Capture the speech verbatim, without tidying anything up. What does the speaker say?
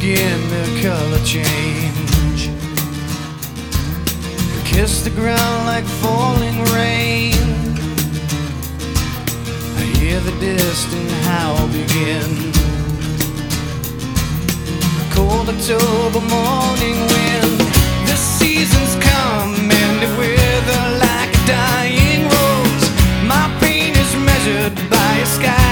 begin the color change. Kiss the ground like falling rain. I hear the distant howl begin. Cold October morning